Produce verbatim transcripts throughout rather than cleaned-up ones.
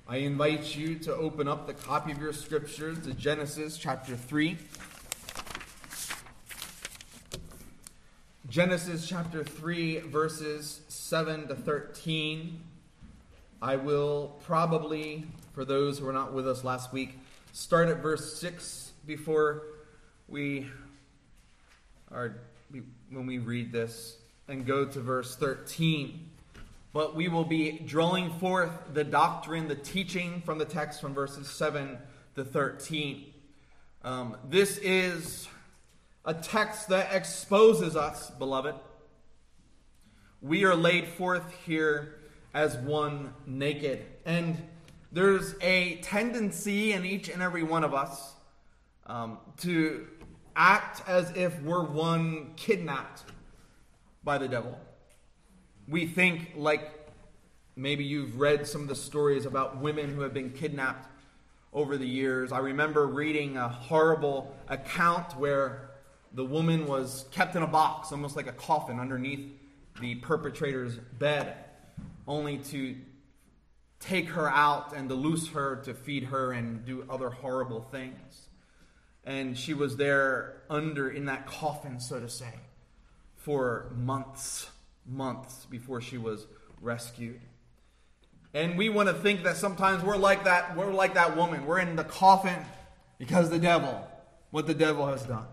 I invite you to open up the copy of your scriptures to Genesis chapter three. Genesis chapter three, verses seven to thirteen. I will probably, for those who were not with us last week, start at verse six before we are, when we read this, and go to verse thirteen. But we will be drawing forth the doctrine, the teaching from the text from verses seven to thirteen. Um, this is a text that exposes us, beloved. We are laid forth here as one naked. And there's a tendency in each and every one of us um, to act as if we're one kidnapped by the devil. We think, like maybe you've read some of the stories about women who have been kidnapped over the years. I remember reading a horrible account where the woman was kept in a box, almost like a coffin, underneath the perpetrator's bed, only to take her out and to loose her, to feed her and do other horrible things. And she was there under, in that coffin, so to say, for months. months before she was rescued. And we want to think that sometimes we're like that, we're like that woman. We're in the coffin because the devil, what the devil has done.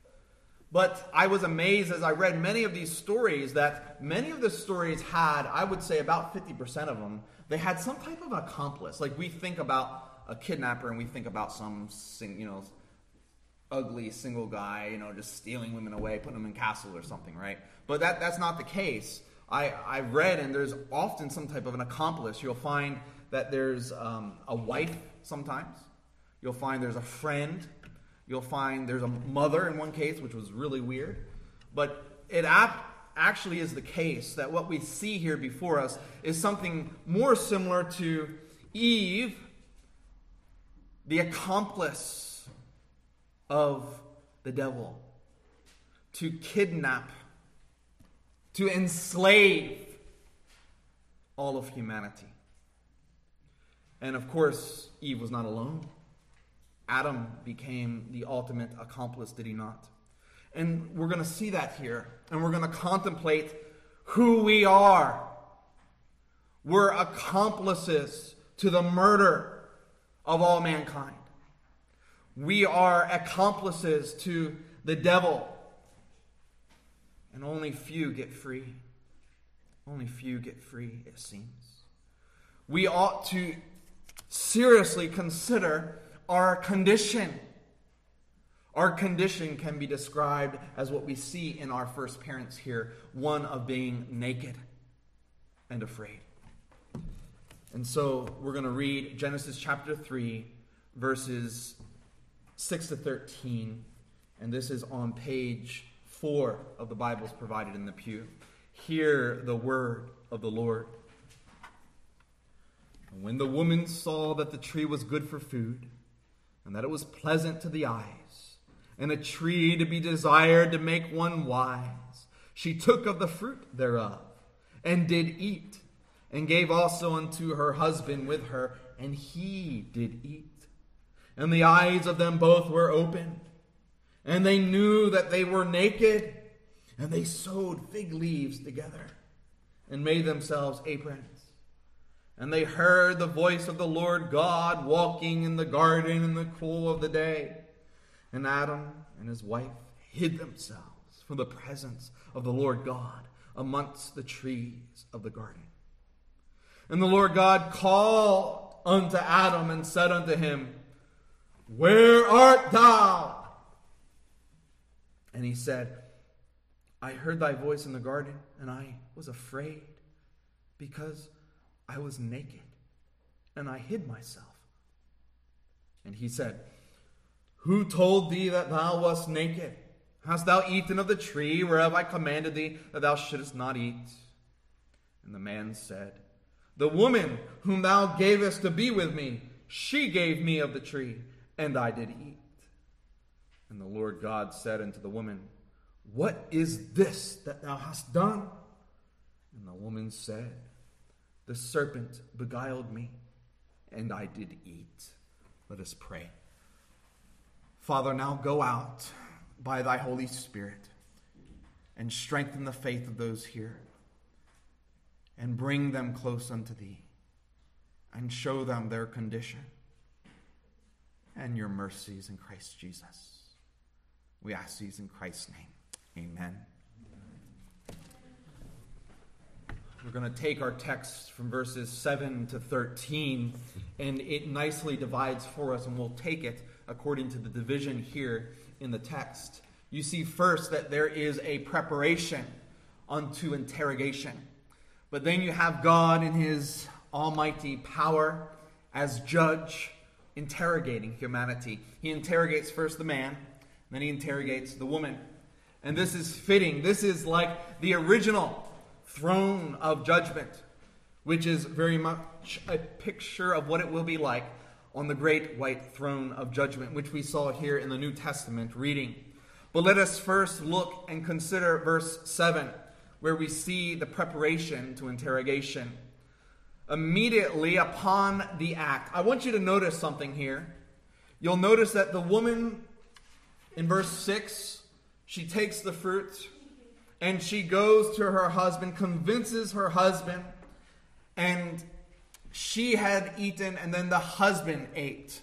But I was amazed as I read many of these stories that many of the stories had, I would say about fifty percent of them, they had some type of accomplice. Like we think about a kidnapper and we think about some, you know, ugly single guy, you know, just stealing women away, putting them in castle or something, right? But that, that's not the case. I, I read, and there's often some type of an accomplice. You'll find that there's um, a wife sometimes. You'll find there's a friend. You'll find there's a mother in one case, which was really weird. But it ap- actually is the case that what we see here before us is something more similar to Eve, the accomplice of the devil, to kidnap, to enslave all of humanity. And of course, Eve was not alone. Adam became the ultimate accomplice, did he not? And we're going to see that here, and we're going to contemplate who we are. We're accomplices to the murder of all mankind. We are accomplices to the devil. And only few get free. Only few get free, it seems. We ought to seriously consider our condition. Our condition can be described as what we see in our first parents here, one of being naked and afraid. And so we're going to read Genesis chapter three, verses six to thirteen, and this is on page four of the Bibles provided in the pew. Hear the word of the Lord. When the woman saw that the tree was good for food, and that it was pleasant to the eyes, and a tree to be desired to make one wise, she took of the fruit thereof, and did eat, and gave also unto her husband with her, and he did eat. And the eyes of them both were opened, and they knew that they were naked, and they sewed fig leaves together, and made themselves aprons. And they heard the voice of the Lord God walking in the garden in the cool of the day. And Adam and his wife hid themselves from the presence of the Lord God amongst the trees of the garden. And the Lord God called unto Adam and said unto him, Where art thou? And he said, I heard thy voice in the garden, and I was afraid, because I was naked, and I hid myself. And he said, Who told thee that thou wast naked? Hast thou eaten of the tree whereof I commanded thee that thou shouldest not eat? And the man said, The woman whom thou gavest to be with me, she gave me of the tree, and I did eat. And the Lord God said unto the woman, What is this that thou hast done? And the woman said, The serpent beguiled me, and I did eat. Let us pray. Father, now go out by thy Holy Spirit and strengthen the faith of those here and bring them close unto thee and show them their condition and your mercies in Christ Jesus. We ask these in Christ's name. Amen. We're going to take our text from verses seven to thirteen, and it nicely divides for us, and we'll take it according to the division here in the text. You see first that there is a preparation unto interrogation. But then you have God in his almighty power as judge interrogating humanity. He interrogates first the man, then he interrogates the woman. And this is fitting. This is like the original throne of judgment, which is very much a picture of what it will be like on the great white throne of judgment, which we saw here in the New Testament reading. But let us first look and consider verse seven, where we see the preparation to interrogation. Immediately upon the act, I want you to notice something here. You'll notice that the woman in verse six, she takes the fruit and she goes to her husband, convinces her husband, and she had eaten, and then the husband ate.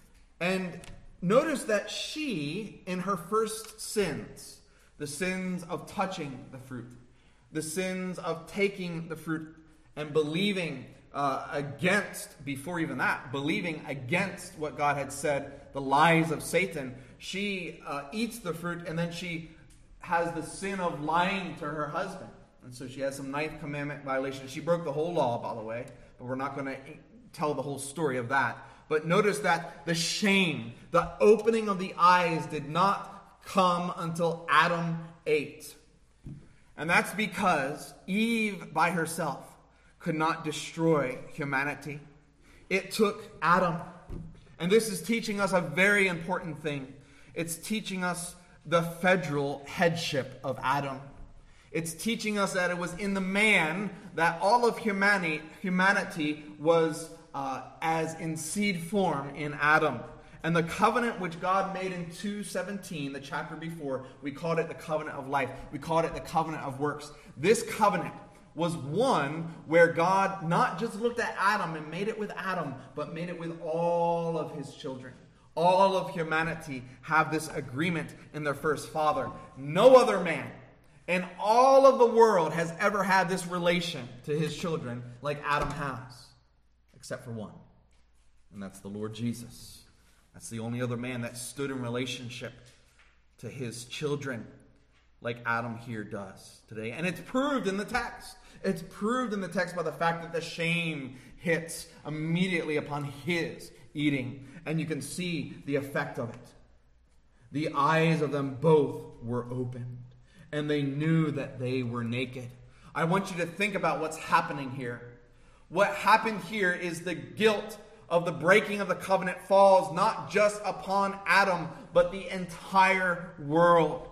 And notice that she, in her first sins, the sins of touching the fruit, the sins of taking the fruit and believing uh, against, before even that, believing against what God had said, the lies of Satan, she uh, eats the fruit, and then she has the sin of lying to her husband. And so she has some ninth commandment violation. She broke the whole law, by the way, but we're not going to tell the whole story of that. But notice that the shame, the opening of the eyes did not come until Adam ate. And that's because Eve by herself could not destroy humanity. It took Adam. And this is teaching us a very important thing. It's teaching us the federal headship of Adam. It's teaching us that it was in the man that all of humanity, humanity was uh, as in seed form in Adam. And the covenant which God made in two seventeen, the chapter before, we called it the covenant of life. We called it the covenant of works. This covenant was one where God not just looked at Adam and made it with Adam, but made it with all of his children. All of humanity have this agreement in their first father. No other man in all of the world has ever had this relation to his children like Adam has, except for one. And that's the Lord Jesus. That's the only other man that stood in relationship to his children like Adam here does today. And it's proved in the text. It's proved in the text by the fact that the shame hits immediately upon his eating. And you can see the effect of it. The eyes of them both were opened, and they knew that they were naked. I want you to think about what's happening here. What happened here is the guilt of the breaking of the covenant falls not just upon Adam, but the entire world.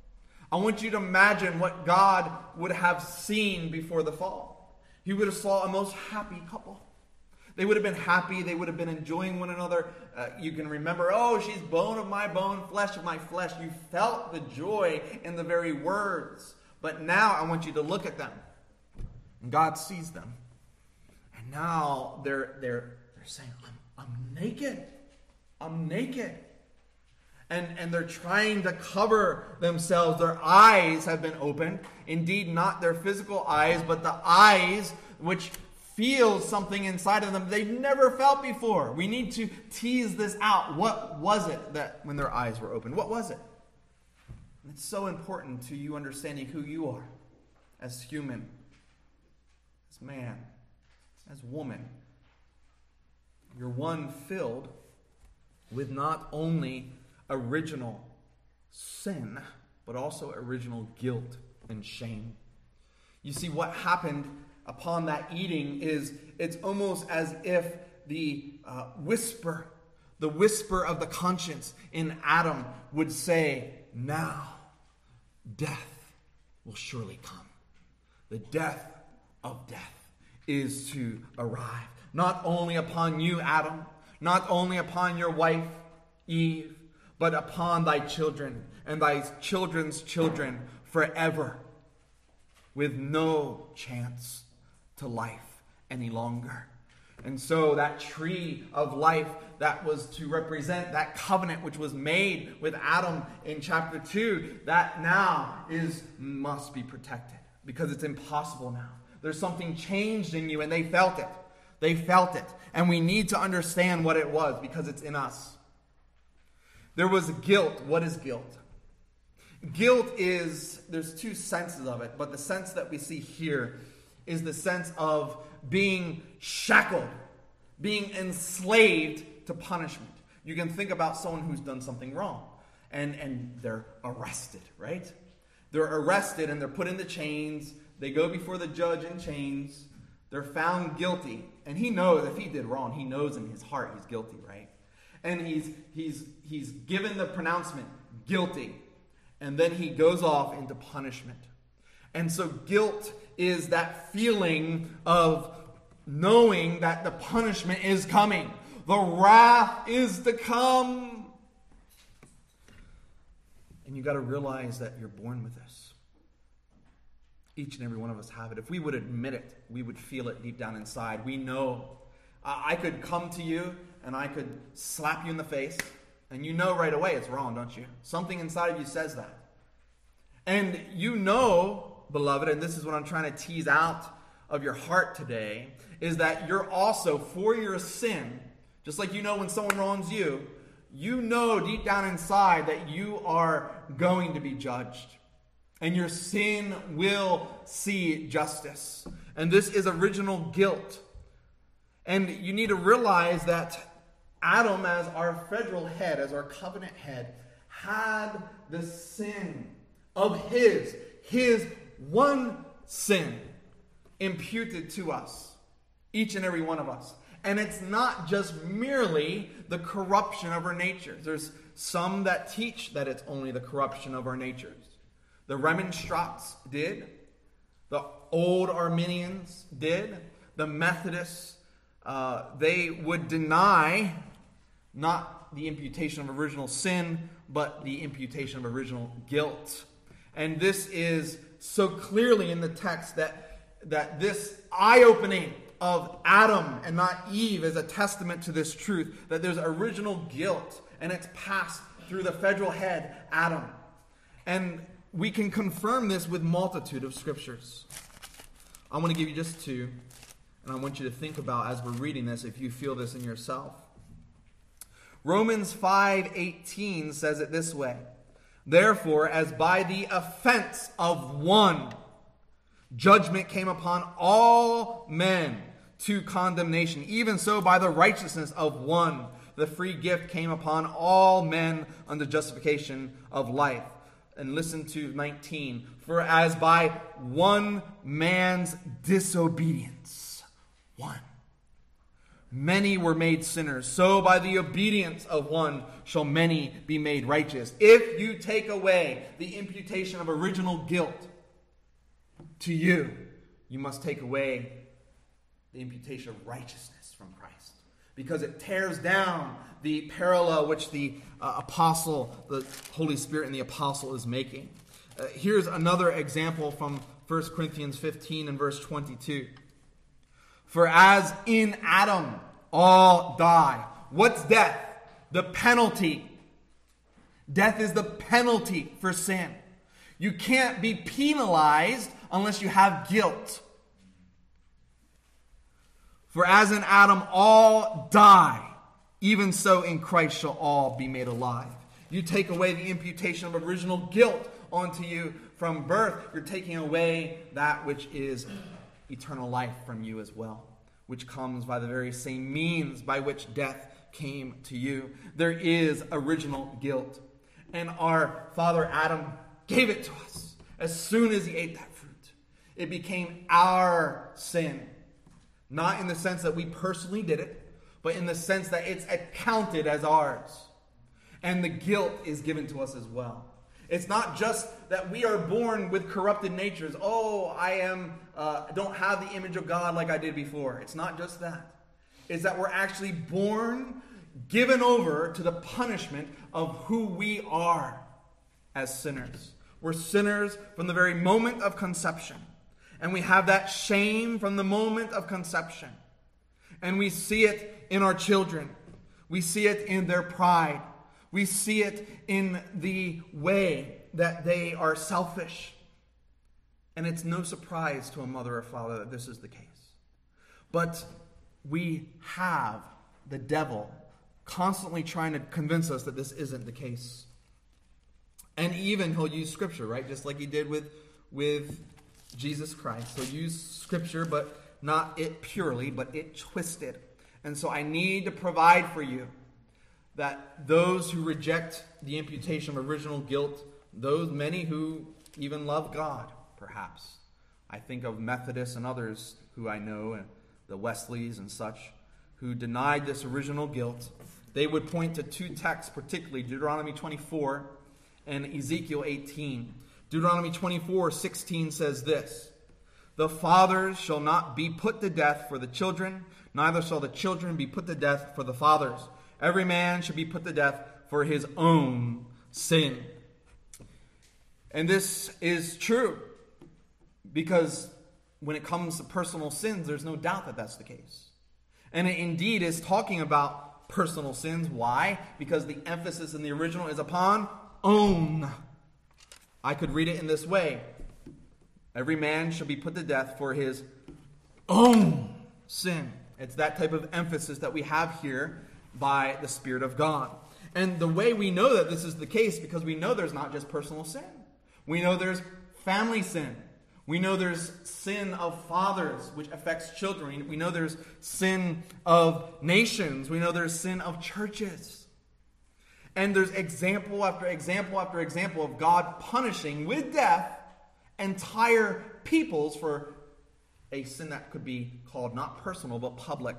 I want you to imagine what God would have seen before the fall. He would have saw a most happy couple. They would have been happy. They would have been enjoying one another. Uh, you can remember, oh, she's bone of my bone, flesh of my flesh. You felt the joy in the very words. But now I want you to look at them. And God sees them. And now they're, they're, they're saying, I'm, I'm naked. I'm naked. And, and they're trying to cover themselves. Their eyes have been opened. Indeed, not their physical eyes, but the eyes which feel something inside of them they've never felt before. We need to tease this out. What was it that when their eyes were open? What was it? And it's so important to you understanding who you are as human, as man, as woman. You're one filled with not only original sin, but also original guilt and shame. You see, what happened upon that eating is it's almost as if the uh, whisper, the whisper of the conscience in Adam would say, now death will surely come. The death of death is to arrive. Not only upon you, Adam, not only upon your wife, Eve, but upon thy children and thy children's children forever, with no chance to life any longer. And so that tree of life that was to represent that covenant which was made with Adam in chapter two, that now is must be protected because it's impossible now. There's something changed in you, and they felt it. They felt it. And we need to understand what it was because it's in us. There was guilt. What is guilt? Guilt is, there's two senses of it, but the sense that we see here is the sense of being shackled, being enslaved to punishment. You can think about someone who's done something wrong, and, and they're arrested, right? They're arrested and they're put into chains. They go before the judge in chains. They're found guilty. And he knows if he did wrong, he knows in his heart he's guilty, right? And he's he's he's given the pronouncement, guilty. And then he goes off into punishment. And so guilt is that feeling of knowing that the punishment is coming. The wrath is to come. And you got to realize that you're born with this. Each and every one of us have it. If we would admit it, we would feel it deep down inside. We know. Uh, I could come to you and I could slap you in the face, and you know right away it's wrong, don't you? Something inside of you says that. And you know, beloved, and this is what I'm trying to tease out of your heart today, is that you're also, for your sin, just like you know when someone wrongs you, you know deep down inside that you are going to be judged. And your sin will see justice. And this is original guilt. And you need to realize that Adam, as our federal head, as our covenant head, had the sin of his, his one sin imputed to us, each and every one of us. And it's not just merely the corruption of our natures. There's some that teach that it's only the corruption of our natures. The Remonstrants did. The old Arminians did. The Methodists, uh, they would deny not the imputation of original sin, but the imputation of original guilt. And this is so clearly in the text that, that this eye-opening of Adam and not Eve is a testament to this truth, that there's original guilt, and it's passed through the federal head, Adam. And we can confirm this with multitude of scriptures. I want to give you just two, and I want you to think about as we're reading this if you feel this in yourself. Romans five eighteen says it this way: therefore, as by the offense of one, judgment came upon all men to condemnation, even so by the righteousness of one, the free gift came upon all men unto justification of life. And listen to nineteen. For as by one man's disobedience, one, many were made sinners, so by the obedience of one shall many be made righteous. If you take away the imputation of original guilt to you, you must take away the imputation of righteousness from Christ. Because it tears down the parallel which the uh, apostle, the Holy Spirit and the apostle is making. Uh, here's another example from First Corinthians fifteen and verse twenty-two. For as in Adam all die. What's death? The penalty. Death is the penalty for sin. You can't be penalized unless you have guilt. For as in Adam all die, even so in Christ shall all be made alive. You take away the imputation of original guilt onto you from birth, you're taking away that which is eternal life from you as well, which comes by the very same means by which death came to you. There is original guilt. And our father Adam gave it to us as soon as he ate that fruit. It became our sin. Not in the sense that we personally did it, but in the sense that it's accounted as ours. And the guilt is given to us as well. It's not just that we are born with corrupted natures. Oh, I am uh, don't have the image of God like I did before. It's not just that. is that we're actually born, given over to the punishment of who we are as sinners. We're sinners from the very moment of conception. And we have that shame from the moment of conception. And we see it in our children. We see it in their pride. We see it in the way that they are selfish. And it's no surprise to a mother or father that this is the case. But we have the devil constantly trying to convince us that this isn't the case. And even he'll use Scripture, right? Just like he did with, with Jesus Christ. He'll use Scripture, but not it purely, but it twisted. And so I need to provide for you that those who reject the imputation of original guilt, those many who even love God, perhaps. I think of Methodists and others who I know, and the Wesleys and such, who denied this original guilt. They would point to two texts, particularly Deuteronomy twenty-four and Ezekiel eighteen. Deuteronomy twenty-four sixteen says this: "The fathers shall not be put to death for the children, neither shall the children be put to death for the fathers. Every man should be put to death for his own sin." And this is true, because when it comes to personal sins, there's no doubt that that's the case. And it indeed is talking about personal sins. Why? Because the emphasis in the original is upon own. I could read it in this way: every man shall be put to death for his own sin. It's that type of emphasis that we have here by the Spirit of God. And the way we know that this is the case, because we know there's not just personal sin. We know there's family sin. We know there's sin of fathers, which affects children. We know there's sin of nations. We know there's sin of churches. And there's example after example after example of God punishing with death entire peoples for a sin that could be called not personal but public.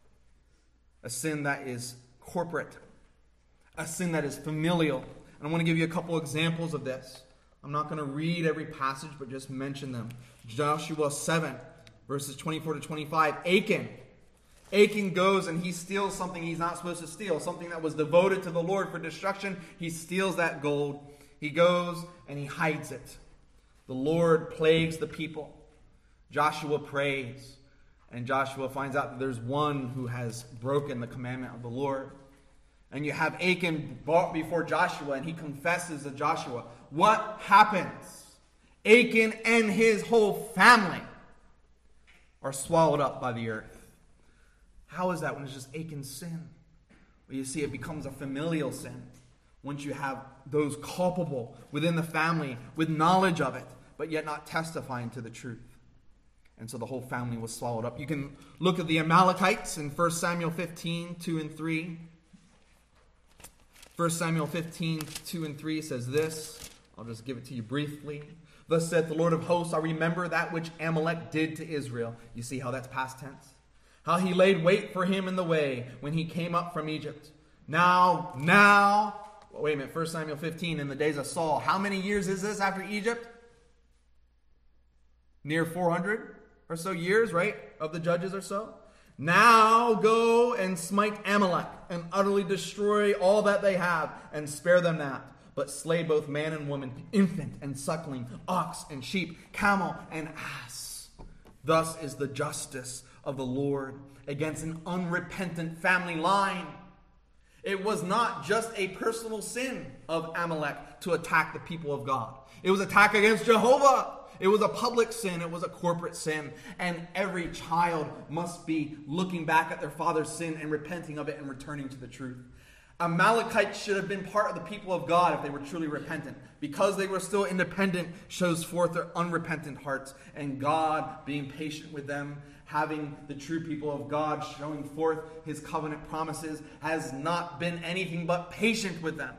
A sin that is corporate. A sin that is familial. And I want to give you a couple examples of this. I'm not going to read every passage, but just mention them. Joshua seven, verses twenty-four to twenty-five. Achan. Achan goes and he steals something he's not supposed to steal. Something that was devoted to the Lord for destruction. He steals that gold. He goes and he hides it. The Lord plagues the people. Joshua prays. And Joshua finds out that there's one who has broken the commandment of the Lord. And you have Achan brought before Joshua, and he confesses to Joshua. What happens? Achan and his whole family are swallowed up by the earth. How is that when it's just Achan's sin? Well, you see, it becomes a familial sin once you have those culpable within the family with knowledge of it, but yet not testifying to the truth. And so the whole family was swallowed up. You can look at the Amalekites in First Samuel fifteen, two and three. First Samuel fifteen, two and three says this. I'll just give it to you briefly. Thus saith the Lord of hosts, I remember that which Amalek did to Israel. You see how that's past tense? How he laid wait for him in the way when he came up from Egypt. Now, now, wait a minute, First Samuel fifteen, in the days of Saul. How many years is this after Egypt? Near four hundred or so years, right? Of the judges or so. Now go and smite Amalek and utterly destroy all that they have and spare them not. But slay both man and woman, infant and suckling, ox and sheep, camel and ass. Thus is the justice of the Lord against an unrepentant family line. It was not just a personal sin of Amalek to attack the people of God. It was an attack against Jehovah. It was a public sin. It was a corporate sin. And every child must be looking back at their father's sin and repenting of it and returning to the truth. Amalekites should have been part of the people of God if they were truly repentant. Because they were still independent shows forth their unrepentant hearts. And God, being patient with them, having the true people of God showing forth his covenant promises, has not been anything but patient with them.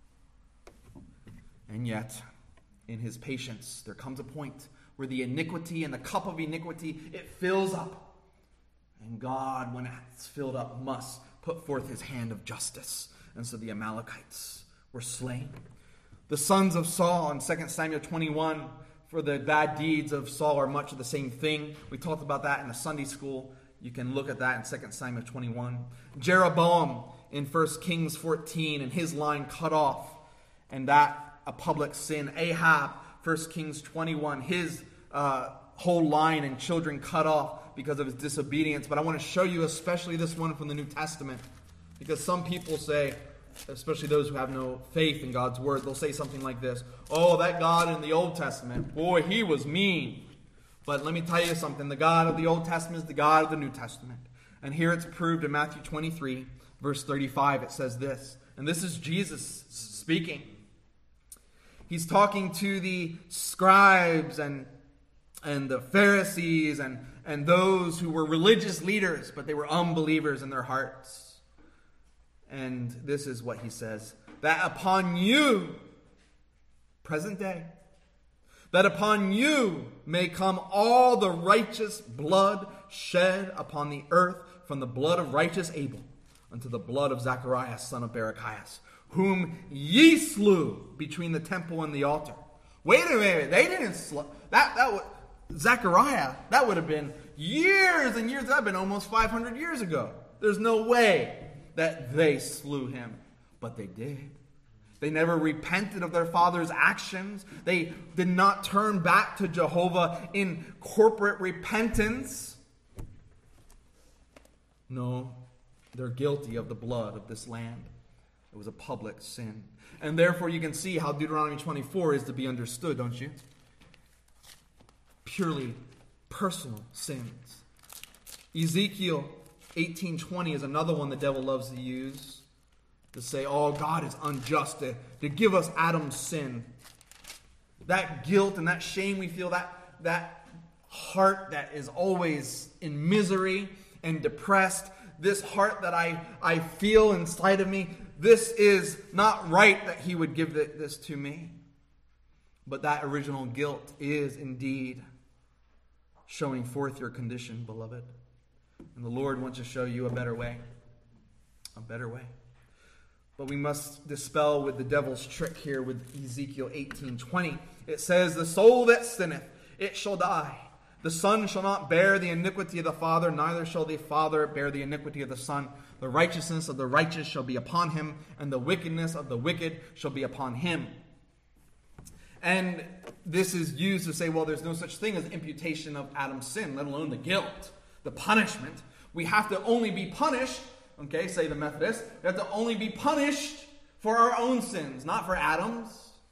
And yet, in his patience, there comes a point where the iniquity and the cup of iniquity, it fills up. And God, when it's filled up, must put forth his hand of justice. And so the Amalekites were slain. The sons of Saul in Second Samuel twenty-one, for the bad deeds of Saul are much of the same thing. We talked about that in the Sunday school You can look at that in Second Samuel twenty-one. Jeroboam in First Kings fourteen, and his line cut off, and that a public sin. Ahab, First Kings twenty-one, his uh, whole line and children cut off because of his disobedience. But I want to show you especially this one from the New Testament, because some people say, especially those who have no faith in God's word, they'll say something like this: oh, that God in the Old Testament, boy, he was mean. But let me tell you something. The God of the Old Testament is the God of the New Testament. And here it's proved in Matthew twenty-three, verse thirty-five. It says this, and this is Jesus speaking. He's talking to the scribes and, and the Pharisees and, and those who were religious leaders, but they were unbelievers in their hearts. And this is what he says: that upon you, present day, that upon you may come all the righteous blood shed upon the earth, from the blood of righteous Abel unto the blood of Zacharias, son of Barachias, whom ye slew between the temple and the altar. Wait a minute, they didn't slew that. That would Zechariah. That would have been years and years. That would have been almost five hundred years ago. There's no way that they slew him, but they did. They never repented of their father's actions. They did not turn back to Jehovah in corporate repentance. No, they're guilty of the blood of this land. It was a public sin. And therefore you can see how Deuteronomy twenty-four is to be understood, don't you? Purely personal sins. Ezekiel eighteen twenty is another one the devil loves to use. To say, oh, God is unjust, to, to give us Adam's sin. That guilt and that shame we feel, that, that heart that is always in misery and depressed, this heart that I, I feel inside of me, this is not right that he would give this to me. But that original guilt is indeed showing forth your condition, beloved. And the Lord wants to show you a better way. A better way. But we must dispel with the devil's trick here with Ezekiel eighteen twenty. It says, the soul that sinneth, it shall die. The son shall not bear the iniquity of the father, neither shall the father bear the iniquity of the son. The righteousness of the righteous shall be upon him, and the wickedness of the wicked shall be upon him. And this is used to say, well, there's no such thing as imputation of Adam's sin, let alone the guilt, the punishment. We have to only be punished. Okay, say the Methodists, we have to only be punished for our own sins, not for Adam's.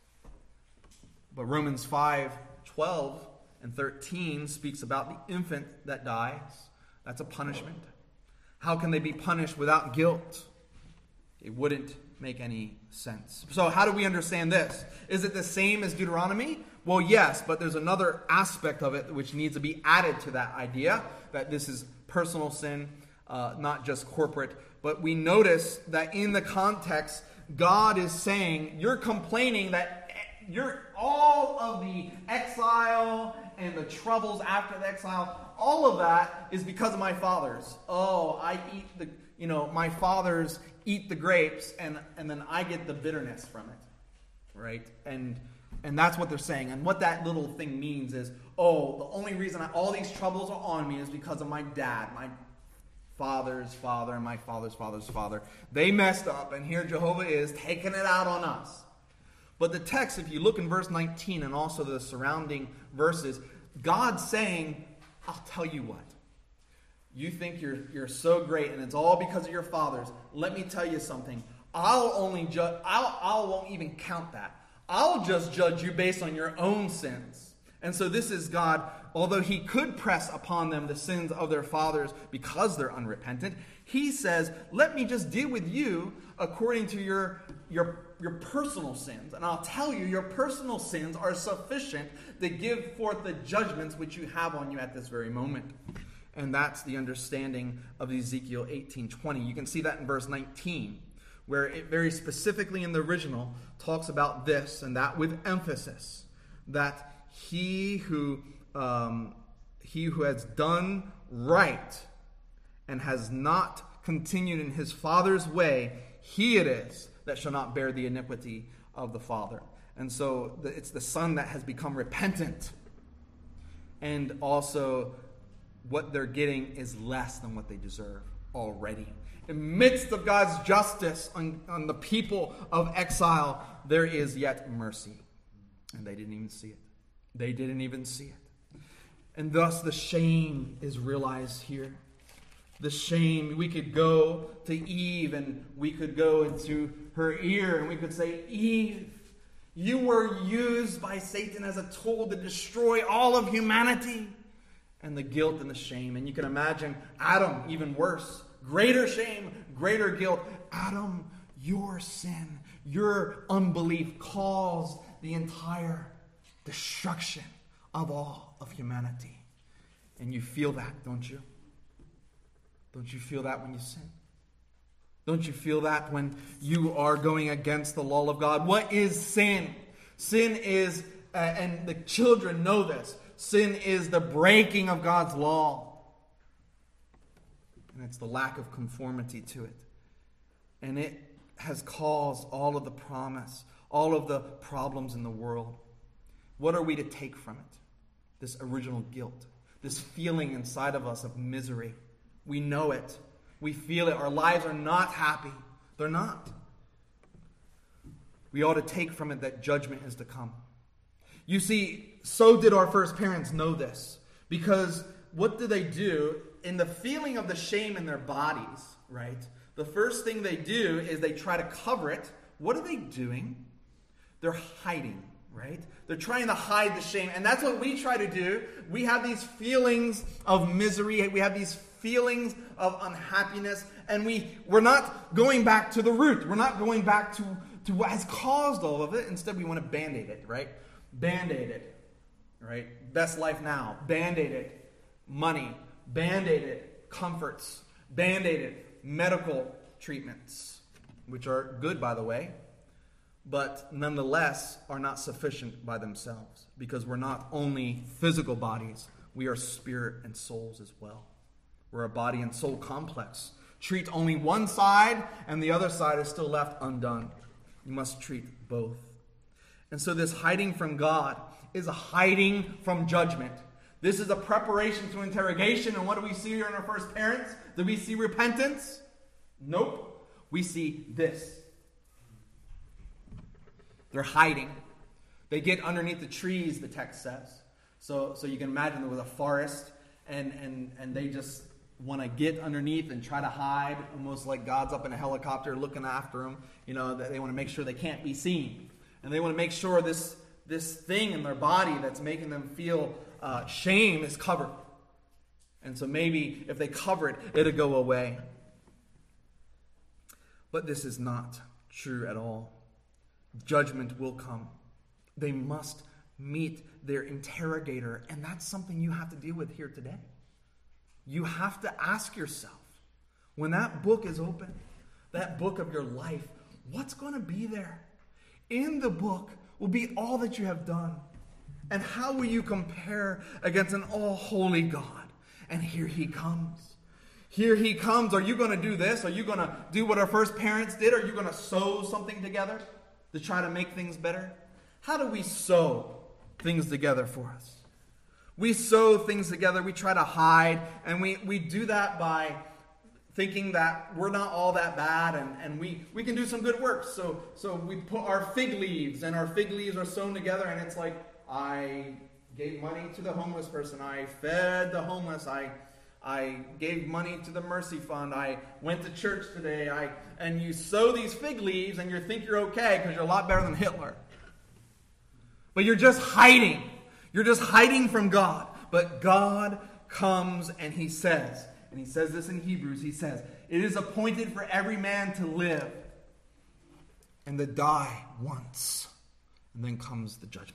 But Romans five, twelve and thirteen speaks about the infant that dies. That's a punishment. How can they be punished without guilt? It wouldn't make any sense. So how do we understand this? Is it the same as Deuteronomy? Well, yes, but there's another aspect of it which needs to be added to that idea, that this is personal sin, Uh, not just corporate. But we notice that in the context, God is saying, you're complaining that you're all of the exile and the troubles after the exile, all of that is because of my fathers. Oh, I eat the, you know, my fathers eat the grapes, and, and then I get the bitterness from it. Right? And and that's what they're saying. And what that little thing means is, oh, the only reason I, all these troubles are on me is because of my dad, my father's father and my father's father's father. They messed up, and here Jehovah is taking it out on us. But the text, if you look in verse nineteen and also the surrounding verses, God's saying, I'll tell you what. You think you're you're so great, and it's all because of your fathers. Let me tell you something. I'll only judge. I'll I won't even count that. I'll just judge you based on your own sins. And so this is God, although he could press upon them the sins of their fathers because they're unrepentant, he says, let me just deal with you according to your, your, your personal sins. And I'll tell you, your personal sins are sufficient to give forth the judgments which you have on you at this very moment. And that's the understanding of Ezekiel eighteen twenty. You can see that in verse nineteen, where it very specifically in the original talks about this, and that with emphasis, that He who um, he who has done right and has not continued in his father's way, he it is that shall not bear the iniquity of the father. And so the, it's the son that has become repentant. And also what they're getting is less than what they deserve already. In the midst of God's justice on, on the people of exile, there is yet mercy. And they didn't even see it. They didn't even see it. And thus the shame is realized here. The shame, we could go to Eve and we could go into her ear and we could say, Eve, you were used by Satan as a tool to destroy all of humanity. And the guilt and the shame. And you can imagine Adam, even worse. Greater shame, greater guilt. Adam, your sin, your unbelief caused the entire destruction of all of humanity. And you feel that, don't you? Don't you feel that when you sin? Don't you feel that when you are going against the law of God? What is sin? Sin is, uh, and the children know this, sin is the breaking of God's law. And it's the lack of conformity to it. And it has caused all of the promise, all of the problems in the world. What are we to take from it? This original guilt, this feeling inside of us of misery. We know it. We feel it. Our lives are not happy. They're not. We ought to take from it that judgment is to come. You see, so did our first parents know this. Because what do they do? In the feeling of the shame in their bodies, right? The first thing they do is they try to cover it. What are they doing? They're hiding, right? They're trying to hide the shame. And that's what we try to do. We have these feelings of misery. We have these feelings of unhappiness. And we, we're not going back to the root. We're not going back to, to what has caused all of it. Instead, we want to Band-Aid it, right? Band-Aid it, right? Best life now. Band-Aid it. Money. Band-Aid it. Comforts. Band-Aid it. Medical treatments, which are good, by the way, but nonetheless are not sufficient by themselves, because we're not only physical bodies, we are spirit and souls as well. We're a body and soul complex. Treat only one side, and the other side is still left undone. You must treat both. And so this hiding from God is a hiding from judgment. This is a preparation to interrogation. And what do we see here in our first parents? Do we see repentance? Nope. We see this. They're hiding. They get underneath the trees, the text says. So, so you can imagine there was a forest, and, and, and they just want to get underneath and try to hide, almost like God's up in a helicopter looking after them. You know, they want to make sure they can't be seen. And they want to make sure this, this thing in their body that's making them feel uh, shame is covered. And so maybe if they cover it, it'll go away. But this is not true at all. Judgment will come. They must meet their interrogator, and that's something you have to deal with here today. You have to ask yourself, when that book is open, that book of your life, what's going to be there? In the book will be all that you have done. And how will you compare against an all-holy God? And here he comes. Here he comes. Are you going to do this? Are you going to do what our first parents did? Are you going to sew something together to try to make things better? How do we sew things together for us? We sew things together. We try to hide. And we, we do that by thinking that we're not all that bad, and, and we, we can do some good work. So, so we put our fig leaves, and our fig leaves are sewn together, and it's like, I gave money to the homeless person. I fed the homeless. I I gave money to the Mercy Fund. I went to church today. I and you sew these fig leaves, and you think you're okay because you're a lot better than Hitler. But you're just hiding. You're just hiding from God. But God comes and he says, and he says this in Hebrews, he says, it is appointed for every man to live and to die once. And then comes the judgment.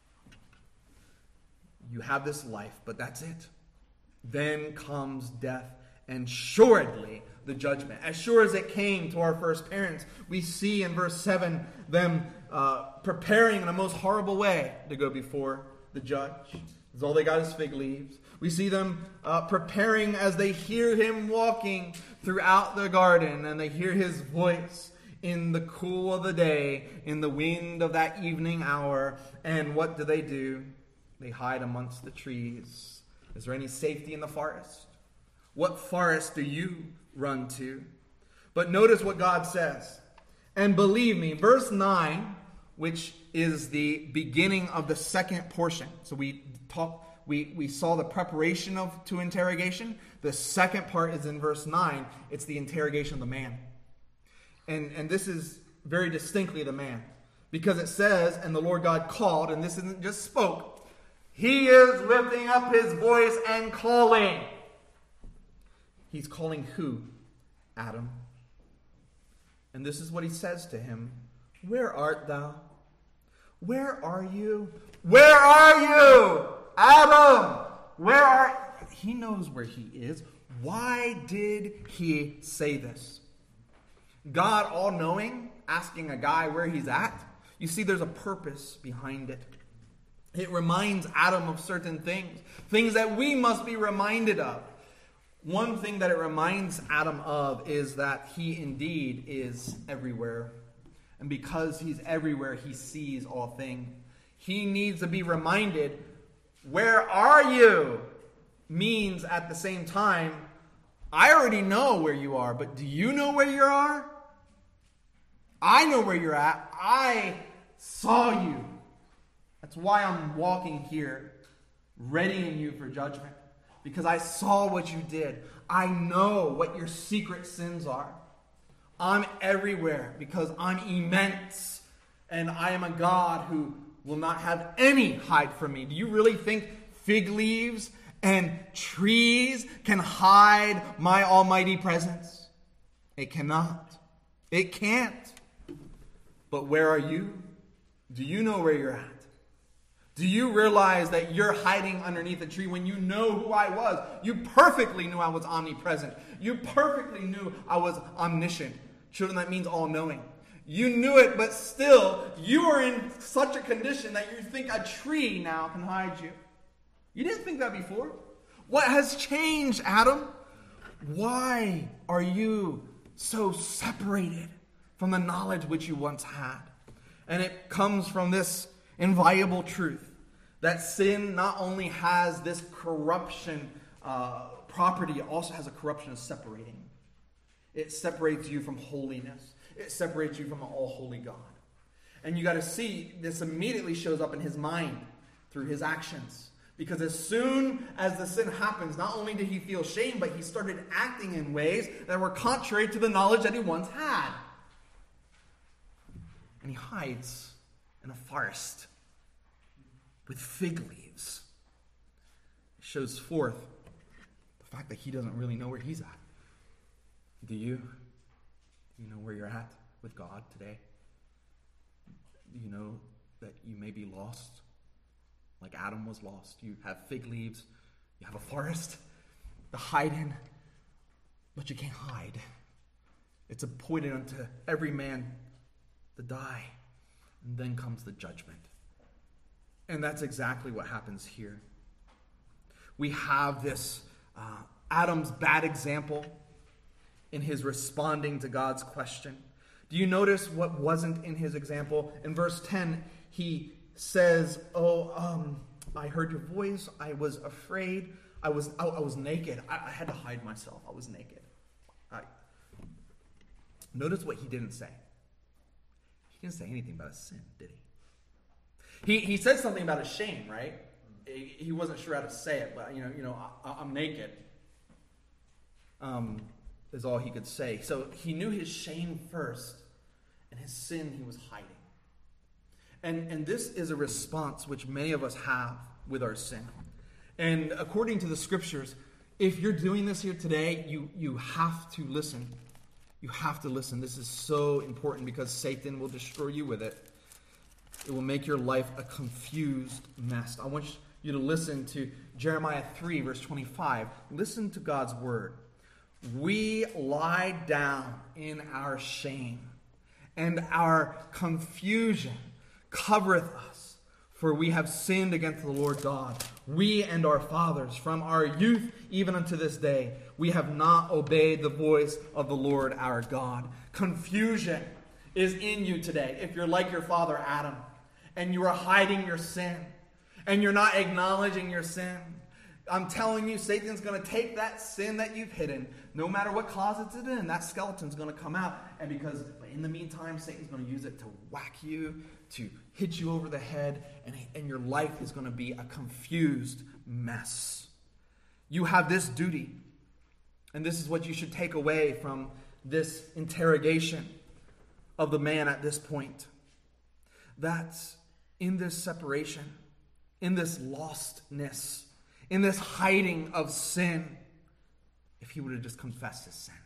You have this life, but that's it. Then comes death, and assuredly the judgment. As sure as it came to our first parents, we see in verse seven them uh, preparing in a most horrible way to go before the judge. Because all they got is fig leaves. We see them uh, preparing as they hear him walking throughout the garden, and they hear his voice in the cool of the day, in the wind of that evening hour. And what do they do? They hide amongst the trees. Is there any safety in the forest? What forest do you run to? But notice what God says. And believe me, verse nine, which is the beginning of the second portion. So we talk, we, we saw the preparation of to interrogation. The second part is in verse nine. It's the interrogation of the man. And, and this is very distinctly the man. Because it says, and the Lord God called, and this isn't just spoke. He is lifting up his voice and calling. He's calling who? Adam. And this is what he says to him. Where art thou? Where are you? Where are you? Adam! Where are... He knows where he is. Why did he say this? God, all-knowing, asking a guy where he's at. You see, there's a purpose behind it. It reminds Adam of certain things. Things that we must be reminded of. One thing that it reminds Adam of is that he indeed is everywhere. And because he's everywhere, he sees all things. He needs to be reminded, where are you? Means at the same time, I already know where you are, but do you know where you are? I know where you're at. I saw you. That's why I'm walking here, readying you for judgment. Because I saw what you did. I know what your secret sins are. I'm everywhere because I'm immense. And I am a God who will not have any hide from me. Do you really think fig leaves and trees can hide my almighty presence? It cannot. It can't. But where are you? Do you know where you're at? Do you realize that you're hiding underneath a tree when you know who I was? You perfectly knew I was omnipresent. You perfectly knew I was omniscient. Children, that means all-knowing. You knew it, but still, you are in such a condition that you think a tree now can hide you. You didn't think that before. What has changed, Adam? Why are you so separated from the knowledge which you once had? And it comes from this inviolable truth that sin not only has this corruption uh, property, it also has a corruption of separating. It separates you from holiness. It separates you from an all-holy God. And you got to see, this immediately shows up in his mind through his actions. Because as soon as the sin happens, not only did he feel shame, but he started acting in ways that were contrary to the knowledge that he once had. And he hides in a forest with fig leaves. It shows forth the fact that he doesn't really know where he's at. Do you? Do you know where you're at with God today? Do you know that you may be lost? Like Adam was lost. You have fig leaves. You have a forest to hide in. But you can't hide. It's appointed unto every man to die. And then comes the judgment. And that's exactly what happens here. We have this uh, Adam's bad example in his responding to God's question. Do you notice what wasn't in his example? In verse ten, he says, oh, um, I heard your voice. I was afraid. I was I, I was naked. I, I had to hide myself. I was naked. I, notice what he didn't say. He didn't say anything about his sin, did he? He he said something about his shame, right? He, he wasn't sure how to say it, but you know, you know, I, I'm naked. Um, is all he could say. So he knew his shame first, and his sin he was hiding. And and this is a response which many of us have with our sin. And according to the scriptures, if you're doing this here today, you you have to listen. You have to listen. This is so important because Satan will destroy you with it. It will make your life a confused mess. I want you to listen to Jeremiah three, verse twenty-five. Listen to God's word. We lie down in our shame, and our confusion covereth us. For we have sinned against the Lord God, we and our fathers, from our youth even unto this day. We have not obeyed the voice of the Lord our God. Confusion is in you today. If you're like your father Adam, and you are hiding your sin, and you're not acknowledging your sin, I'm telling you, Satan's going to take that sin that you've hidden, no matter what closet it's in, that skeleton's going to come out. And because in the meantime, Satan's going to use it to whack you, to hit you over the head, and, and your life is going to be a confused mess. You have this duty, and this is what you should take away from this interrogation of the man at this point. That in this separation, in this lostness, in this hiding of sin, if he would have just confessed his sin,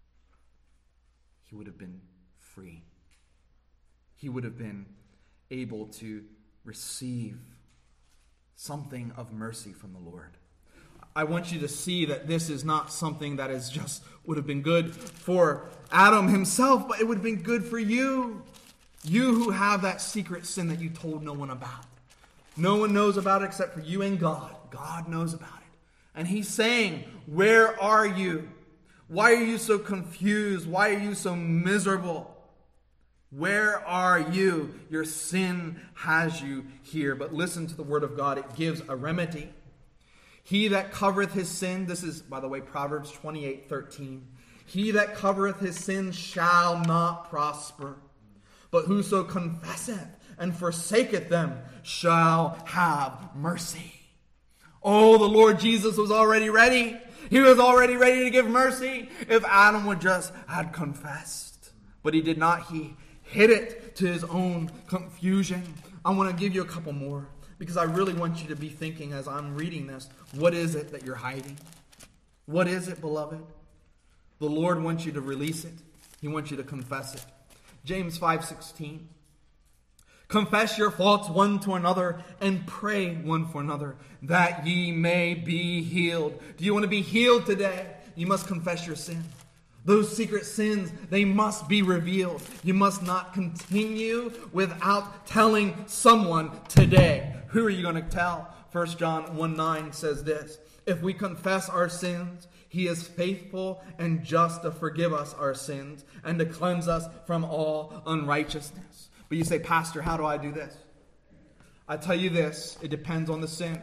he would have been free. He would have been able to receive something of mercy from the Lord. I want you to see that this is not something that is just would have been good for Adam himself, but it would have been good for you. You who have that secret sin that you told no one about. No one knows about it except for you and God. God knows about it. And he's saying, where are you? Why are you so confused? Why are you so miserable? Where are you? Your sin has you here. But listen to the word of God. It gives a remedy. He that covereth his sin, this is, by the way, Proverbs twenty-eight thirteen. He that covereth his sin shall not prosper. But whoso confesseth and forsaketh them shall have mercy. Oh, the Lord Jesus was already ready. He was already ready to give mercy if Adam would just had confessed. But he did not. He hid it to his own confusion. I want to give you a couple more because I really want you to be thinking as I'm reading this, what is it that you're hiding? What is it, beloved? The Lord wants you to release it. He wants you to confess it. James five sixteen. Confess your faults one to another and pray one for another that ye may be healed. Do you want to be healed today? You must confess your sin. Those secret sins, they must be revealed. You must not continue without telling someone today. Who are you going to tell? First John one nine says this. If we confess our sins, he is faithful and just to forgive us our sins and to cleanse us from all unrighteousness. But you say, Pastor, how do I do this? I tell you this, it depends on the sin.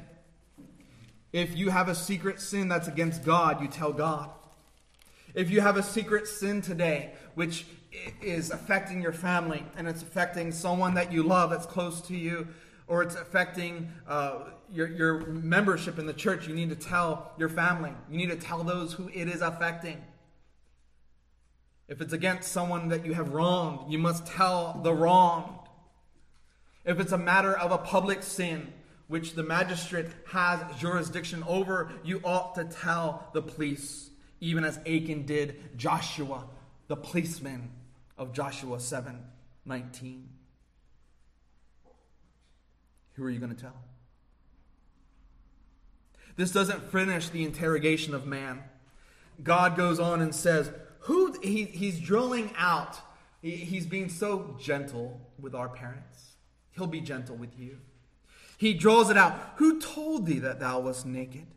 If you have a secret sin that's against God, you tell God. If you have a secret sin today, which is affecting your family, and it's affecting someone that you love that's close to you, or it's affecting uh, your, your membership in the church, you need to tell your family. You need to tell those who it is affecting. If it's against someone that you have wronged, you must tell the wronged. If it's a matter of a public sin, which the magistrate has jurisdiction over, you ought to tell the police, even as Achan did Joshua, the policeman of Joshua seven nineteen. Who are you going to tell? This doesn't finish the interrogation of man. God goes on and says, Who he, he's drilling out. He, he's being so gentle with our parents. He'll be gentle with you. He draws it out. Who told thee that thou wast naked?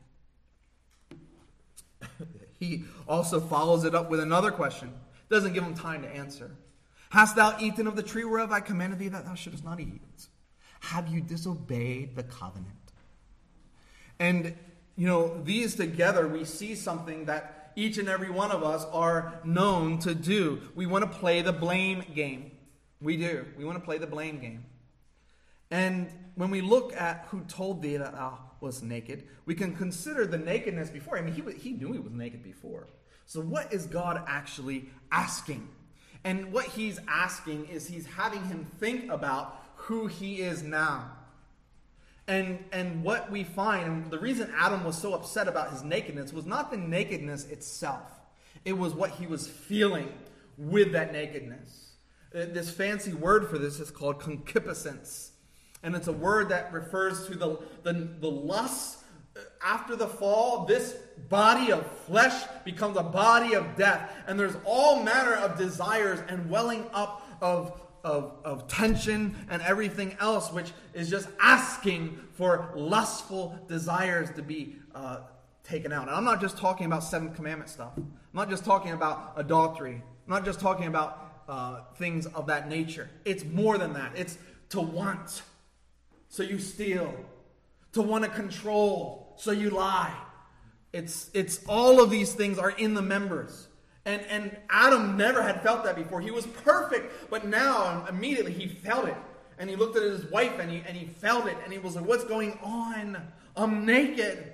He also follows it up with another question. Doesn't give him time to answer. Hast thou eaten of the tree whereof I commanded thee that thou shouldest not eat? Have you disobeyed the covenant? And, you know, these together, we see something that each and every one of us are known to do. We want to play the blame game. We do. We want to play the blame game. And when we look at who told thee that thou was naked, we can consider the nakedness before. I mean, he, he knew he was naked before. So what is God actually asking? And what he's asking is he's having him think about who he is now. And, and what we find, and the reason Adam was so upset about his nakedness was not the nakedness itself. It was what he was feeling with that nakedness. This fancy word for this is called concupiscence. And it's a word that refers to the, the, the lust after the fall. This body of flesh becomes a body of death. And there's all manner of desires and welling up of Of, of tension and everything else, which is just asking for lustful desires to be uh, taken out. And I'm not just talking about seventh commandment stuff. I'm not just talking about adultery. I'm not just talking about uh, things of that nature. It's more than that. It's to want. So you steal. To want to control. so you lie. It's it's all of these things are in the members. And and Adam never had felt that before. He was perfect, but now immediately he felt it. And he looked at his wife and he and he felt it. And he was like, what's going on? I'm naked.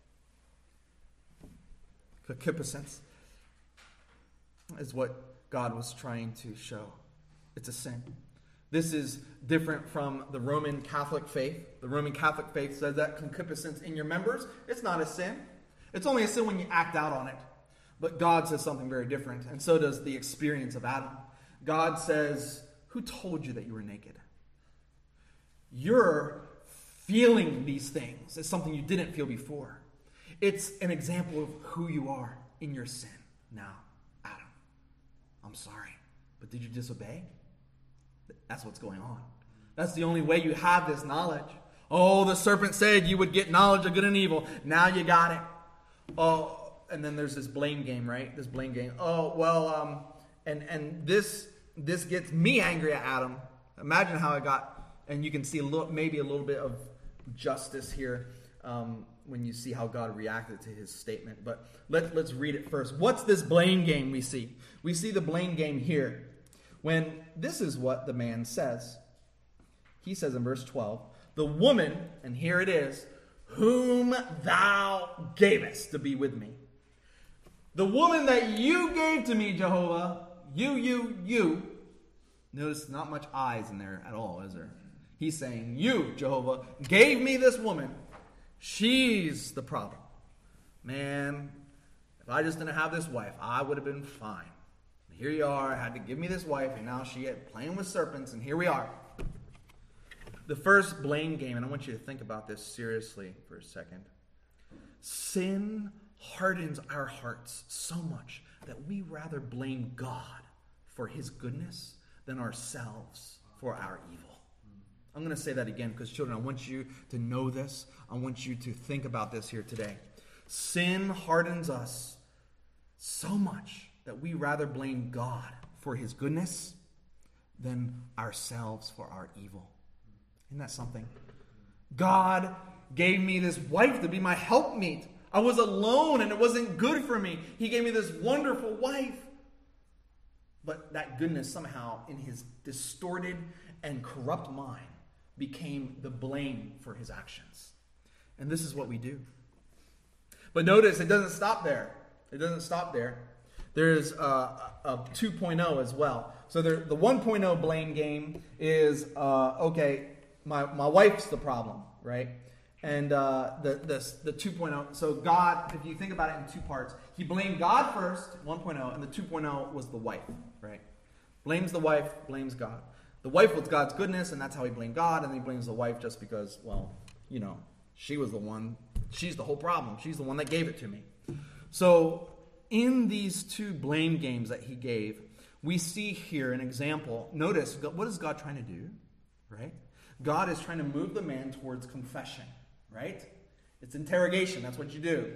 Concupiscence is what God was trying to show. It's a sin. This is different from the Roman Catholic faith. The Roman Catholic faith says that concupiscence in your members, it's not a sin. It's only a sin when you act out on it. But God says something very different, and so does the experience of Adam. God says, who told you that you were naked? You're feeling these things. It's something you didn't feel before. It's an example of who you are in your sin. Now, Adam, I'm sorry, but did you disobey? That's what's going on. That's the only way you have this knowledge. Oh, the serpent said you would get knowledge of good and evil. Now you got it. Oh, and then there's this blame game, right? This blame game. Oh, well, um, and and this this gets me angry at Adam. Imagine how I got, and you can see a little, maybe a little bit of justice here um, when you see how God reacted to his statement. But let, let's read it first. What's this blame game we see? We see the blame game here. When this is what the man says. He says in verse twelve, the woman, and here it is, whom thou gavest to be with me. The woman that you gave to me, Jehovah, you, you, you. Notice not much eyes in there at all, is there? He's saying, you, Jehovah, gave me this woman. She's the problem. Man, if I just didn't have this wife, I would have been fine. Here you are, I had to give me this wife, and now she had playing with serpents, and here we are. The first blame game, and I want you to think about this seriously for a second. Sin hardens our hearts so much that we rather blame God for his goodness than ourselves for our evil. I'm going to say that again because, children, I want you to know this. I want you to think about this here today. Sin hardens us so much that we rather blame God for his goodness than ourselves for our evil. Isn't that something? God gave me this wife to be my helpmeet. I was alone and it wasn't good for me. He gave me this wonderful wife. But that goodness somehow in his distorted and corrupt mind became the blame for his actions. And this is what we do. But notice it doesn't stop there. It doesn't stop there. There's a, a two point oh as well. So there, the one point oh blame game is, uh, okay, my, my wife's the problem, right? And uh, the, the, the two point oh, so God, if you think about it in two parts, he blamed God first, one point oh, and the two point oh was the wife, right? Blames the wife, blames God. The wife was God's goodness, and that's how he blamed God, and he blames the wife just because, well, you know, she was the one, she's the whole problem. She's the one that gave it to me. So in these two blame games that he gave, we see here an example. Notice, what is God trying to do, right? God is trying to move the man towards confession, right? It's interrogation. That's what you do.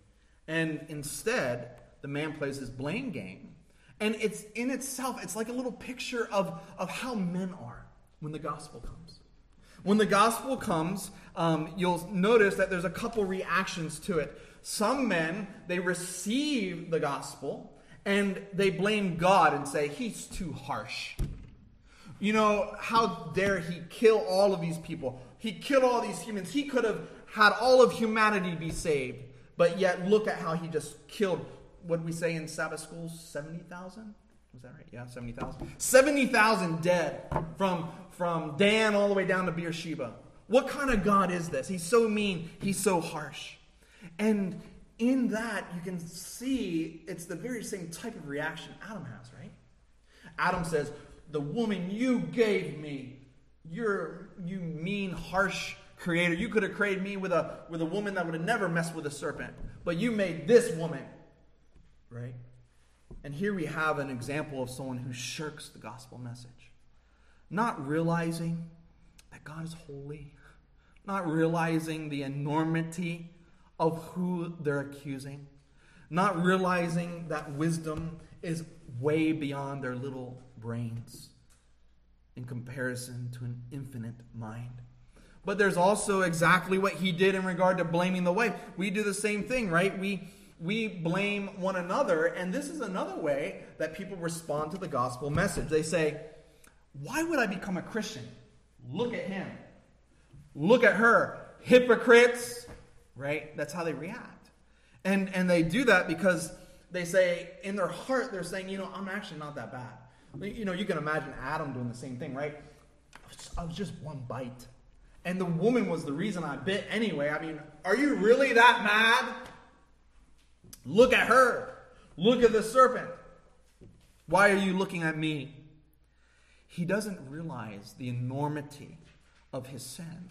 And instead, the man plays his blame game. And it's in itself, it's like a little picture of, of how men are when the gospel comes. When the gospel comes, um, you'll notice that there's a couple reactions to it. Some men, they receive the gospel and they blame God and say, he's too harsh. You know, how dare he kill all of these people? He killed all these humans. He could have had all of humanity be saved. But yet, look at how he just killed, what did we say in Sabbath school, seventy thousand? Was that right? Yeah, seventy thousand. seventy thousand dead from, from Dan all the way down to Beersheba. What kind of God is this? He's so mean. He's so harsh. And in that, you can see it's the very same type of reaction Adam has, right? Adam says, the woman you gave me, you're, you mean, harsh creator. You could have created me with a, with a woman that would have never messed with a serpent. But you made this woman, right? And here we have an example of someone who shirks the gospel message. Not realizing that God is holy. Not realizing the enormity of who they're accusing. Not realizing that wisdom is way beyond their little brains in comparison to an infinite mind. But there's also exactly what he did in regard to blaming the wife. We do the same thing, right? We we blame one another, and this is another way that people respond to the gospel message. They say, why would I become a Christian? Look at him. Look at her. Hypocrites, right? That's how they react. And, and they do that because they say, in their heart, they're saying, you know, I'm actually not that bad. You know, you can imagine Adam doing the same thing, right? I was, I was just one bite. And the woman was the reason I bit anyway. I mean, are you really that mad? Look at her. Look at the serpent. Why are you looking at me? He doesn't realize the enormity of his sin,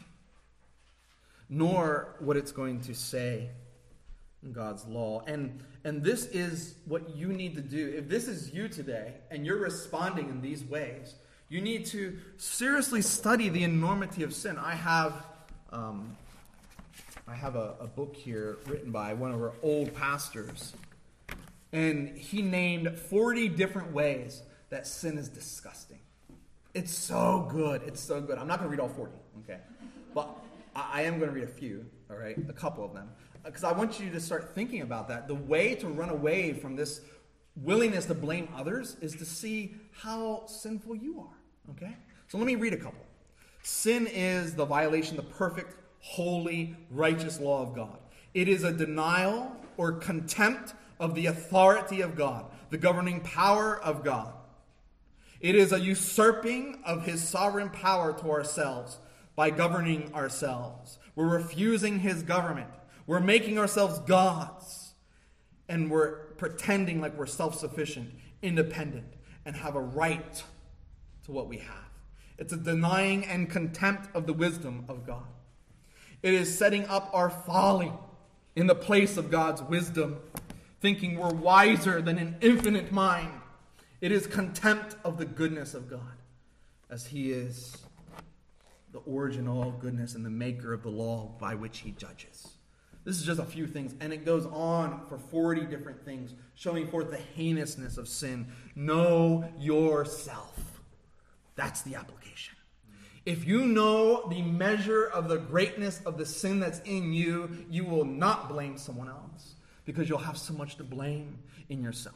nor what it's going to say in God's law. And, and this is what you need to do. If this is you today, and you're responding in these ways, you need to seriously study the enormity of sin. I have um, I have a, a book here written by one of our old pastors. And he named forty different ways that sin is disgusting. It's so good. It's so good. I'm not going to read all forty, okay? But I, I am going to read a few, all right? A couple of them. Because I want you to start thinking about that. The way to run away from this willingness to blame others is to see how sinful you are, okay? So let me read a couple. Sin is the violation of the perfect, holy, righteous law of God. It is a denial or contempt of the authority of God, the governing power of God. It is a usurping of his sovereign power to ourselves by governing ourselves. We're refusing his government. We're making ourselves gods. And we're pretending like we're self-sufficient, independent, and have a right to what we have. It's a denying and contempt of the wisdom of God. It is setting up our folly in the place of God's wisdom, thinking we're wiser than an infinite mind. It is contempt of the goodness of God, as he is the origin of all goodness and the maker of the law by which he judges. This is just a few things, and it goes on for forty different things, showing forth the heinousness of sin. Know yourself. That's the application. If you know the measure of the greatness of the sin that's in you, you will not blame someone else, because you'll have so much to blame in yourself.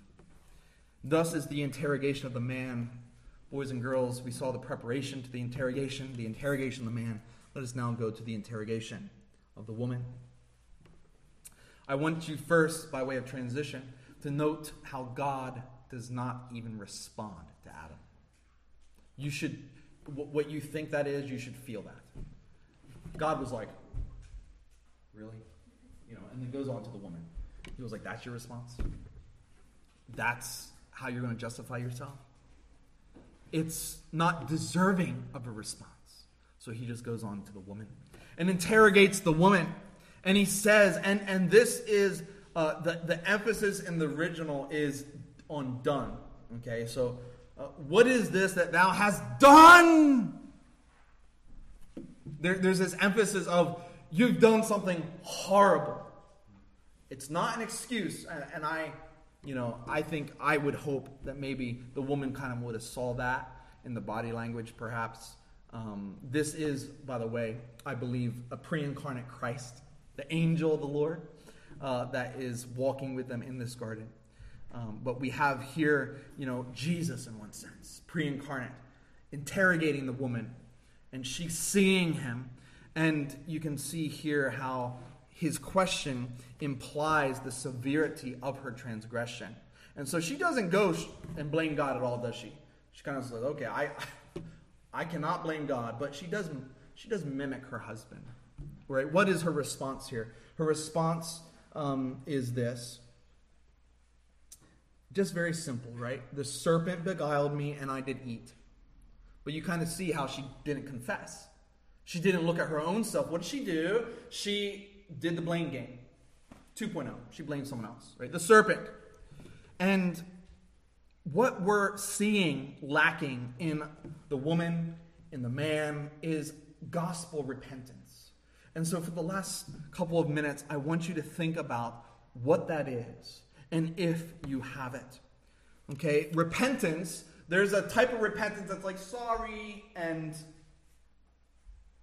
Thus is the interrogation of the man. Boys and girls, we saw the preparation to the interrogation, the interrogation of the man. Let us now go to the interrogation of the woman. I want you first, by way of transition, to note how God does not even respond to Adam. You should, what you think that is, you should feel that. God was like, really? You know, and then goes on to the woman. He was like, that's your response? That's how you're going to justify yourself? It's not deserving of a response. So he just goes on to the woman and interrogates the woman. And he says, and, and this is, uh, the, the emphasis in the original is on done. Okay, so uh, what is this that thou hast done? There, there's this emphasis of, you've done something horrible. It's not an excuse, and, and I... You know, I think I would hope that maybe the woman kind of would have saw that in the body language, perhaps. Um, this is, by the way, I believe, a pre-incarnate Christ, the angel of the Lord, uh, that is walking with them in this garden. Um, but we have here, you know, Jesus in one sense, pre-incarnate, interrogating the woman, and she's seeing him. And you can see here how his question implies the severity of her transgression. And so she doesn't go and blame God at all, does she? She kind of says, okay, I I cannot blame God, but she doesn't she does mimic her husband. Right? What is her response here? Her response um, is this. Just very simple, right? The serpent beguiled me and I did eat. But you kind of see how she didn't confess. She didn't look at her own self. What did she do? She did the blame game. two point oh. She blamed someone else, right? The serpent. And what we're seeing lacking in the woman, in the man, is gospel repentance. And so for the last couple of minutes, I want you to think about what that is and if you have it. Okay? Repentance, there's a type of repentance that's like sorry and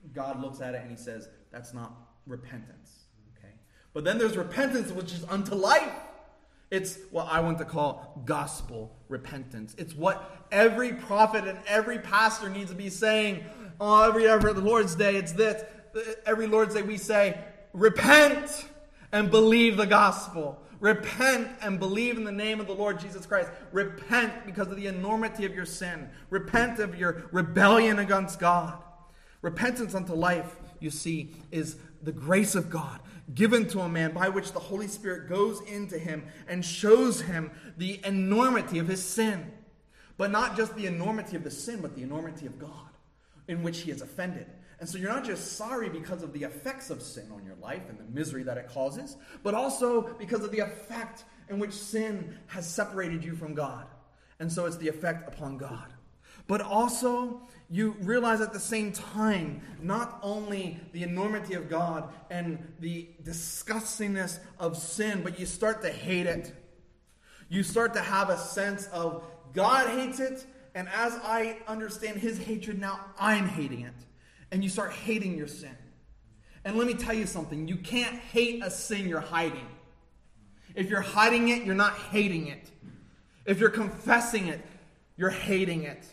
God looks at it and he says, that's not repentance. Okay? But then there's repentance, which is unto life. It's what I want to call gospel repentance. It's what every prophet and every pastor needs to be saying. Oh, every every Lord's Day, it's this. Every Lord's Day we say, repent and believe the gospel. Repent and believe in the name of the Lord Jesus Christ. Repent because of the enormity of your sin. Repent of your rebellion against God. Repentance unto life, you see, is the grace of God given to a man by which the Holy Spirit goes into him and shows him the enormity of his sin. But not just the enormity of the sin, but the enormity of God in which he is offended. And so you're not just sorry because of the effects of sin on your life and the misery that it causes, but also because of the effect in which sin has separated you from God. And so it's the effect upon God. But also, you realize at the same time, not only the enormity of God and the disgustingness of sin, but you start to hate it. You start to have a sense of God hates it, and as I understand his hatred now, I'm hating it. And you start hating your sin. And let me tell you something. You can't hate a sin you're hiding. If you're hiding it, you're not hating it. If you're confessing it, you're hating it.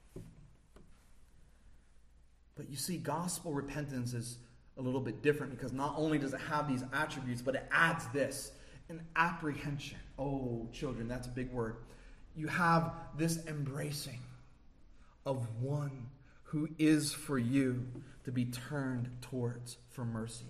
But you see, gospel repentance is a little bit different because not only does it have these attributes, but it adds this, an apprehension. Oh, children, that's a big word. You have this embracing of one who is for you to be turned towards for mercy.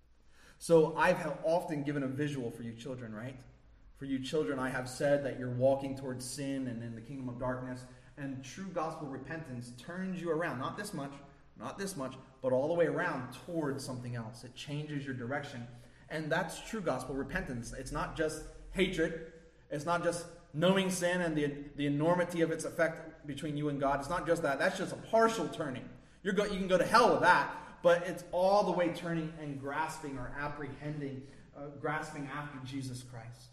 So I've often given a visual for you children, right? For you children, I have said that you're walking towards sin and in the kingdom of darkness, and true gospel repentance turns you around, not this much, not this much, but all the way around towards something else. It changes your direction. And that's true gospel repentance. It's not just hatred. It's not just knowing sin and the, the enormity of its effect between you and God. It's not just that. That's just a partial turning. You're go, you can go to hell with that. But it's all the way turning and grasping or apprehending, uh, grasping after Jesus Christ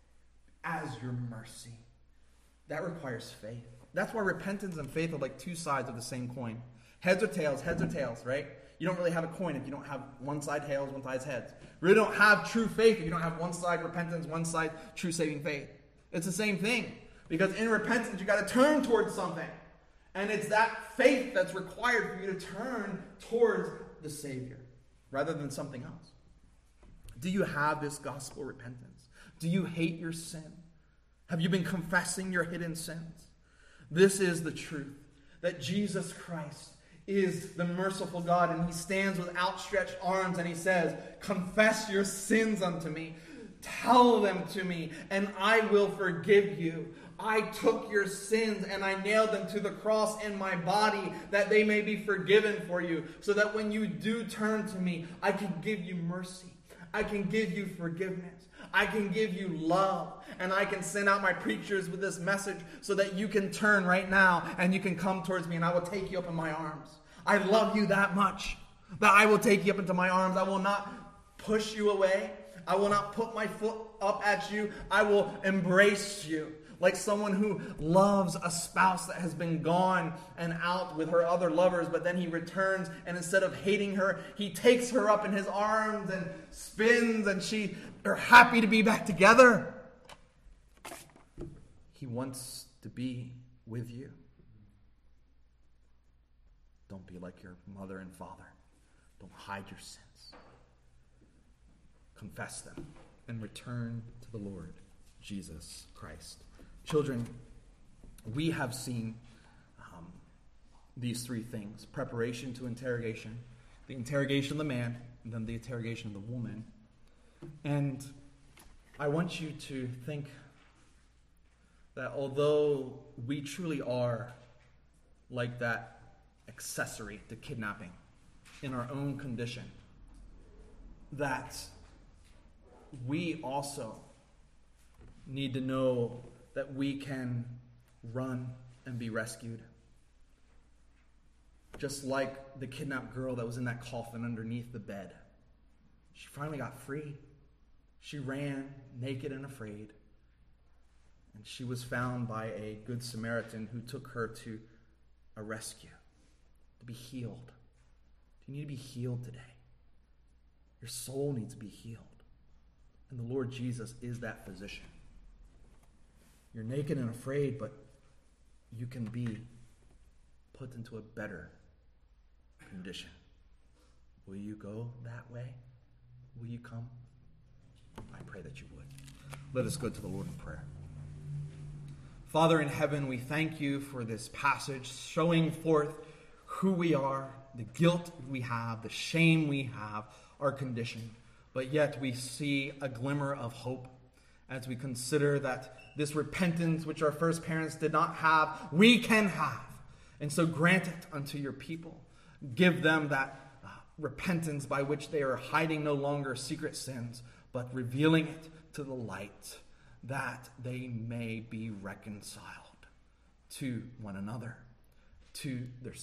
as your mercy. That requires faith. That's why repentance and faith are like two sides of the same coin. Heads or tails, heads or tails, right? You don't really have a coin if you don't have one side tails, one side heads. You really don't have true faith if you don't have one side repentance, one side true saving faith. It's the same thing. Because in repentance, you got to turn towards something. And it's that faith that's required for you to turn towards the Savior rather than something else. Do you have this gospel repentance? Do you hate your sin? Have you been confessing your hidden sins? This is the truth, that Jesus Christ is the merciful God, and he stands with outstretched arms and he says, confess your sins unto me. Tell them to me, and I will forgive you. I took your sins and I nailed them to the cross in my body that they may be forgiven for you, so that when you do turn to me, I can give you mercy. I can give you forgiveness. I can give you love. And I can send out my preachers with this message so that you can turn right now and you can come towards me and I will take you up in my arms. I love you that much that I will take you up into my arms. I will not push you away. I will not put my foot up at you. I will embrace you like someone who loves a spouse that has been gone and out with her other lovers, but then he returns, and instead of hating her, he takes her up in his arms and spins, and she are happy to be back together. He wants to be with you. Don't be like your mother and father. Don't hide your sins. Confess them and return to the Lord Jesus Christ. Children, we have seen um, these three things: preparation to interrogation, the interrogation of the man, and then the interrogation of the woman. And I want you to think that although we truly are like that accessory to kidnapping in our own condition, that we also need to know that we can run and be rescued. Just like the kidnapped girl that was in that coffin underneath the bed. She finally got free. She ran naked and afraid. And she was found by a good Samaritan who took her to a rescue, to be healed. Do you need to be healed today? Your soul needs to be healed. And the Lord Jesus is that physician. You're naked and afraid, but you can be put into a better condition. Will you go that way? Will you come? I pray that you would. Let us go to the Lord in prayer. Father in heaven, we thank you for this passage showing forth who we are, the guilt we have, the shame we have, our condition. But yet we see a glimmer of hope as we consider that this repentance which our first parents did not have, we can have. And so grant it unto your people. Give them that uh, repentance by which they are hiding no longer secret sins, but revealing it to the light, that they may be reconciled to one another, to their